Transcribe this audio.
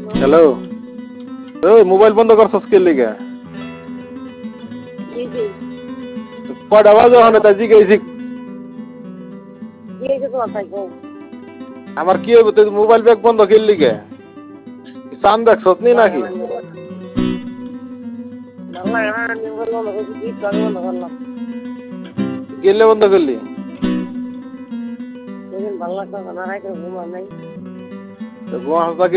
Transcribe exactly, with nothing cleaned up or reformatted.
Hello, ওই mobile বন্ধ করছস কে লিগা? জি জি কয়টা বাজে ওখানে তাই জিজ্ঞাসি? কি হয়েছে তোমার ভাই গো? আমার কি হইব, তুই মোবাইল ব্যাগ বন্ধ কে লিগা? চান দেখছস নি নাকি? ভালো লাগে না, আমি মোবাইল বন্ধ করছি, কি আমি বন্ধ করলাম। গেলে বন্ধ করলি? সেদিন ভালো লাগতো না, রাইতে ঘুম আর নাই। তো ঘুমাস না